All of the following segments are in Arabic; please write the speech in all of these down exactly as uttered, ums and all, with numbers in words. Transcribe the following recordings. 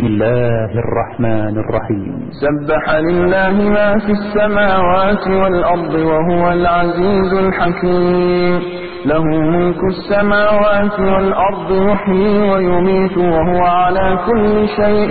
بسم الله الرحمن الرحيم. سبح لله ما في السماوات والأرض وهو العزيز الحكيم. له ملك السماوات والأرض يحيي ويميت وهو على كل شيء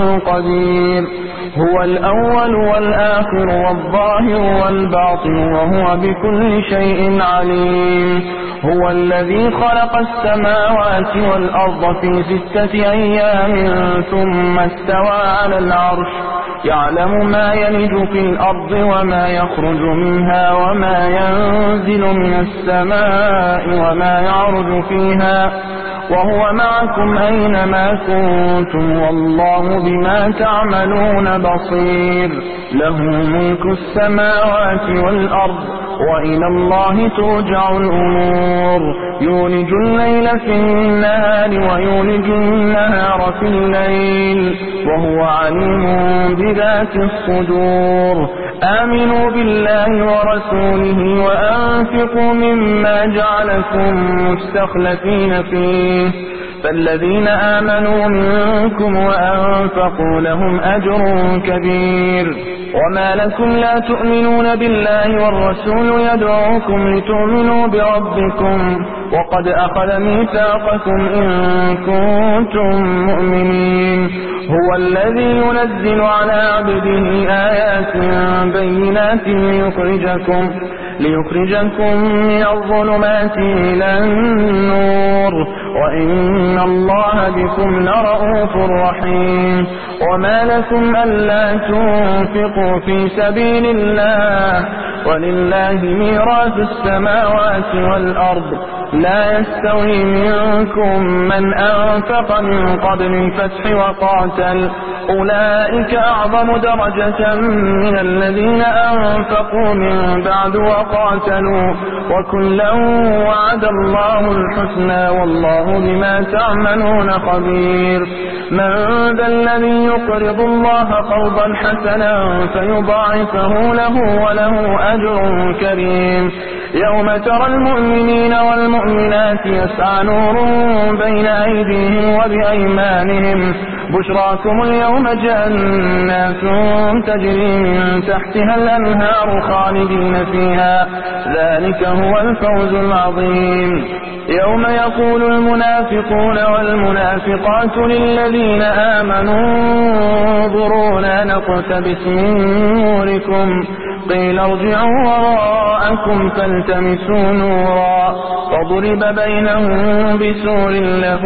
قدير. هو الأول والآخر والظاهر والباطن وهو بكل شيء عليم. هو الذي خلق السماوات والأرض في ستة أيام ثم استوى على العرش يعلم ما يلج في الأرض وما يخرج منها وما ينزل من السماء وما يعرج فيها وهو معكم أينما كنتم والله بما تعملون بصير. له ملك السماوات والأرض وإلى الله ترجع الأمور. يولج الليل في النهار ويولج النهار في الليل وهو عليم بذات الصدور. آمنوا بالله ورسوله وأنفقوا مما جعلكم مستخلفين فيه فالذين آمنوا منكم وأنفقوا لهم أجر كبير. وما لكم لا تؤمنون بالله والرسول يدعوكم لتؤمنوا بربكم وقد أخذ ميثاقكم إن كنتم مؤمنين. هو الذي ينزل على عبده آيات بينات ليخرجكم ليخرجكم من الظلمات إلى النور وإن الله بكم لرؤوف رحيم. وما لكم ألا تنفقوا في سبيل الله ولله ميراث السماوات والأرض لا يستوي منكم من أنفق من قبل الفتح وقاتل أولئك أعظم درجة من الذين أنفقوا من بعد وقاتلوا وكلا وعد الله الحسنى والله بما تعملون خبير. من ذا الذي يقرض الله قرضا حسنا فيضاعفه له وله أجر كريم. يوم ترى المؤمنين والمؤمنات يسعى نورهم بين أيديهم وبأيمانهم بشراكم اليوم جنات تجري من تحتها الأنهار خالدين فيها ذلك هو الفوز العظيم. يوم يقول المنافقون والمنافقات للذين آمنوا انظرونا نقتبس من نوركم قيل ارجعوا وراءكم فالتمسوا نورا فضرب بينهم بسور له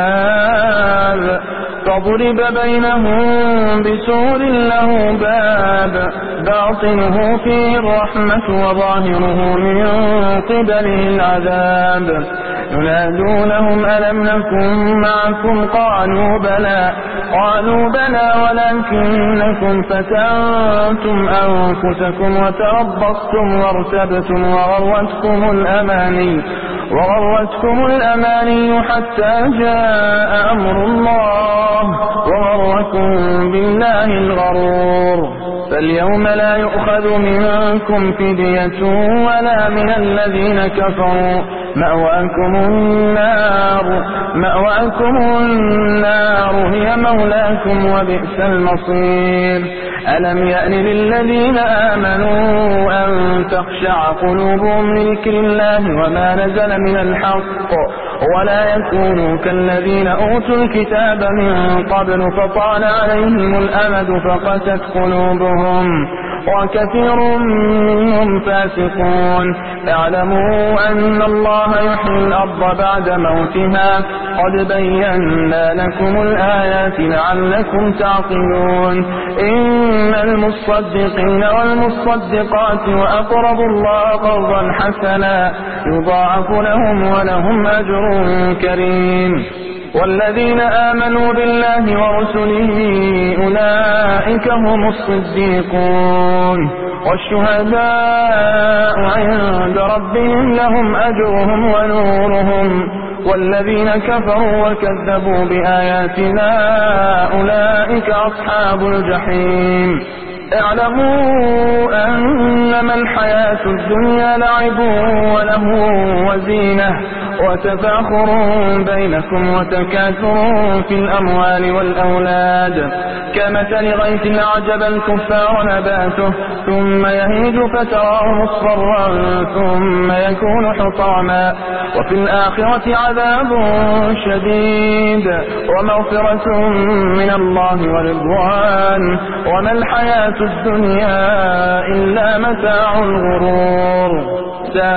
باب فضرب بينهم بسور له باب باطنه فيه الرحمة وظاهره من قبله العذاب. ينادونهم ألم نكن معكم قالوا بلى قالوا بلى ولكنكم فتنتم أنفسكم وتربصتم وارتبتم وغرتكم الأماني وغرتكم الأماني حتى جاء أمر الله وغركم بالله الغرور. فاليوم لا يؤخذ منكم فدية ولا من الذين كفروا مأواكم النار مأواكم النار هي مولاكم وبئس المصير. ألم يأن للذين آمنوا أن تخشع قلوبهم لذكر الله وما نزل من الحق ولا يكونوا كالذين أوتوا الكتاب من قبل فطال عليهم الأمد فقست قلوبهم وكثير منهم فاسقون. اعلموا أن الله يحيي الأرض بعد موتها قد بينا لكم الآيات لعلكم تعقلون. إن المصدقين والمصدقات وأقرضوا الله قرضا حسنا يضاعف لهم ولهم أجر كريم. والذين آمنوا بالله ورسله أولئك هم الصديقون والشهداء عند ربهم لهم أجرهم ونورهم. والذين كفروا وكذبوا بآياتنا أولئك أصحاب الجحيم. اعلموا أنما الحياة الدنيا لعب وله وزينة وتفاخر بينكم وتكاثر في الأموال والأولاد كمثل غيث أعجب الكفار نباته ثم يهيج فتراه مصفرا ثم يكون حطاما وفي الآخرة عذاب شديد ومغفرة من الله ورضوان وما الحياة الدنيا إلا متاع الغرور.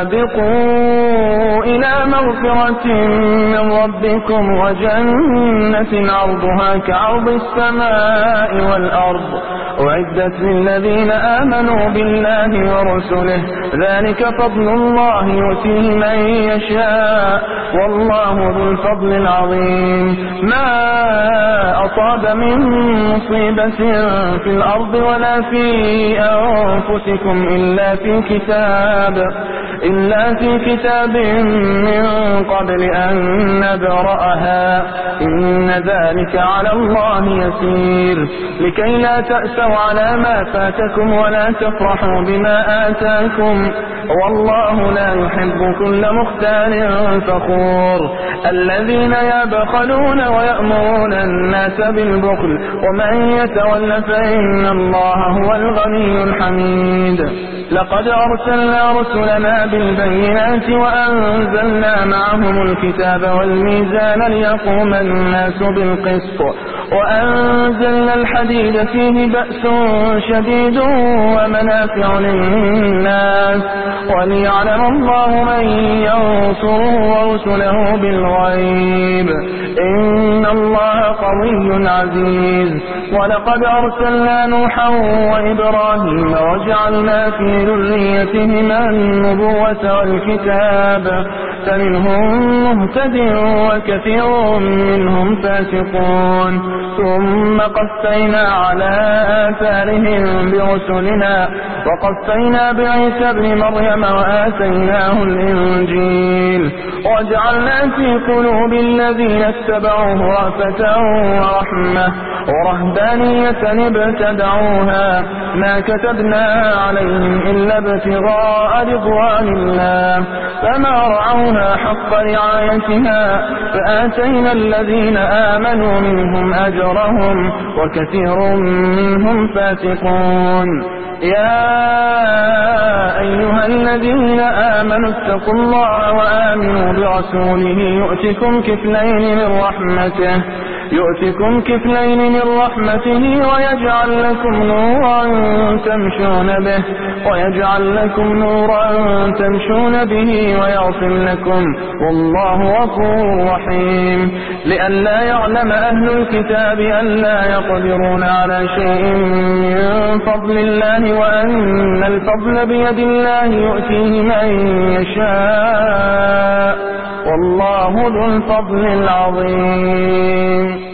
سابقوا إلى مغفرة من ربكم وجنة عرضها كعرض السماء والأرض أعدت للذين آمنوا بالله ورسله ذلك فضل الله يؤتيه من يشاء والله ذو الفضل العظيم. ما أصاب من مصيبة في الأرض ولا في أنفسكم إلا في كتاب إلا في كتاب من قبل أن نبرأها إن ذلك على الله يسير. لكي لا تأسوا على ما فاتكم ولا تفرحوا بما آتاكم والله لا يحب كل مختال فخور. الذين يبخلون ويأمرون الناس بالبخل ومن يتول فإن الله هو الغني الحميد. لقد أرسلنا رسلنا بالبينات وأنزلنا معهم الكتاب والميزان ليقوم الناس بالقسط وأنزلنا الحديد فيه بأس شديد ومنافع للناس وليعلم الله من ينصره ورسله بالغيب إن الله قوي عزيز. ولقد أرسلنا نوحا وإبراهيم وجعلنا في ذريتهما النبوة والكتاب فمنهم مهتد وكثير منهم فاسقون. ثم قفينا على آثارهم برسلنا وقفينا بعيسى ابن مريم وآتيناه الإنجيل وجعلنا في قلوب الذين اتبعوه رأفة ورحمة ورهبانية ابتدعوها ما كتبنا عليهم إلا ابتغاء رضوان الله فما رعوها حق رعايتها فآتينا الذين آمنوا منهم أجرهم وكثير منهم فاسقون. يا أيها الذين آمنوا اتقوا الله وآمنوا برسوله يؤتكم كفلين من رحمته يؤتكم كفلين من رحمته ويجعل لكم نورا تمشون به ويجعل لكم نورا تمشون به ويغفر لكم والله غفور رحيم. لئلا يعلم أهل الكتاب ألا يقدرون على شيء من فضل الله وأن الفضل بيد الله يؤتيه من يشاء والله ذو الفضل العظيم.